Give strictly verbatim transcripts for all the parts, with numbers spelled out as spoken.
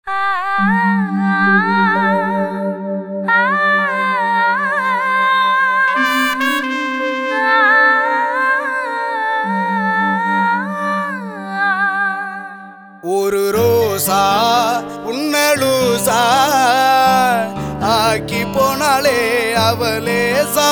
ஒரு ரோசா உன்னலூசா ஆக்கி போனாலே அவலேசா.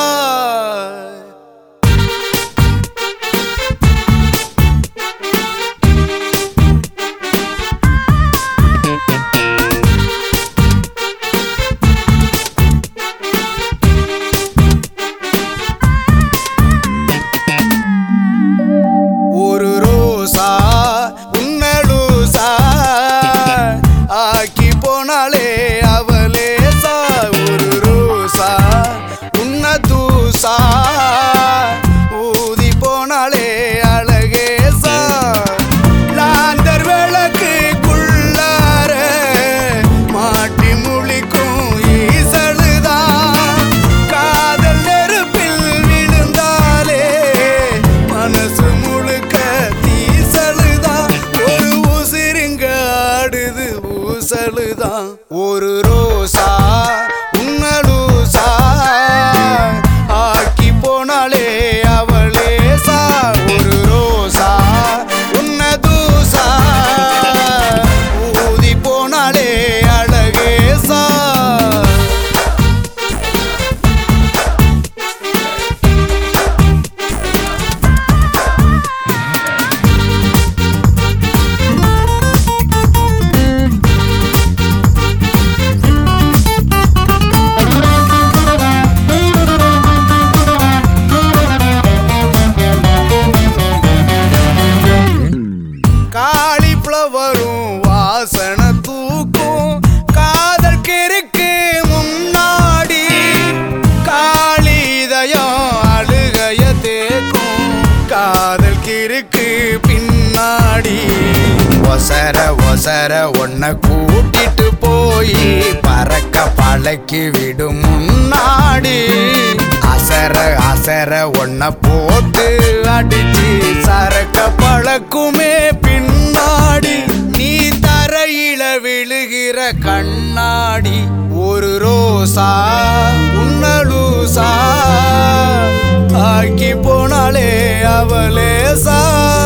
ஒரு ரோசா உன்னலூசா ஆக்கி போனாலே அவலேசா. ஒரு ரோசா உன்ன தூசா ஊதி போனாலே அழகேசா. லாந்தர் விளக்குக்குள்ளார மாட்டி முழிக்கும் ஈசலுதான். காதல் நெருப்பில் விழுந்தாலே மனசு முழுக்க தீசலுதான். ஒரு உசிருங்க ஆடுது ஊசலுதான். ஒரு ரோசா உன்னலூசா ஆக்கி போனாலே அவலேசா. ஒரு ரோசா உன்ன தூசா ஊதி போனாலே அழகேசா. காலிஃப்ளவரும் வாசனை தூக்கும் காதல் கிறுக்கு முன்னாடி. காளிதயம் அழுகைய தேக்கும் காதல் கிறுக்கு பின்னாடி. ஒசர ஒசர ஒன்ன கூட்டிட்டு போய் பறக்க பழக்கி விடும் முன்னாடி. அசர அசர ஒன்ன போட்டு அடிச்சு சரக்க பழக்குமே பின்னாடி. நீ தரையில விழுகிற கண்ணாடி. ஒரு ரோசா உன்னலூசா ஆக்கி போனாலே அவலேசா.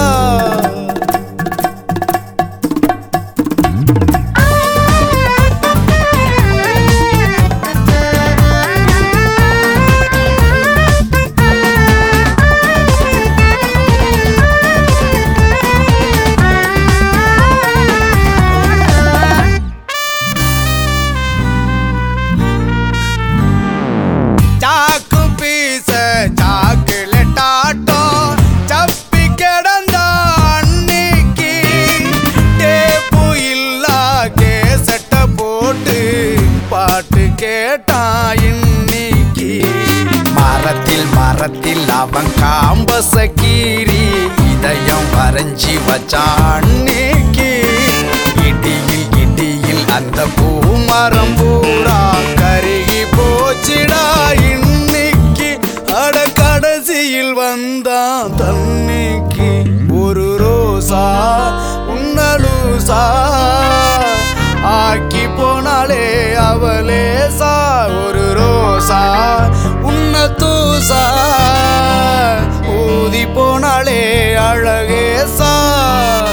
சாக்கு பீச சாக்குலெட் ஆட்டம் சப்பி கிடந்த அன்னைக்கு. டேப்பு இல்லா கேசட்ட போட்டு பாட்டு கேட்டான் இன்னைக்கு. மரத்தில் மரத்தில் அவன் காம்பச கீறி இதயம் வரைஞ்சி வச்சான் அன்னைக்கு. இடியில் இடியில் அந்த பூமரம் பூரா கருகி போச்சிடா இன்னைக்கு. அட கடைசியில் வந்தான் தன்னைக்கு. ஒரு ரோசா உன்னலூசா ஆக்கி போனாலே அவலேசா. ஒரு ரோசா உன்ன தூசா ஊதி போனாலே அழகேசா.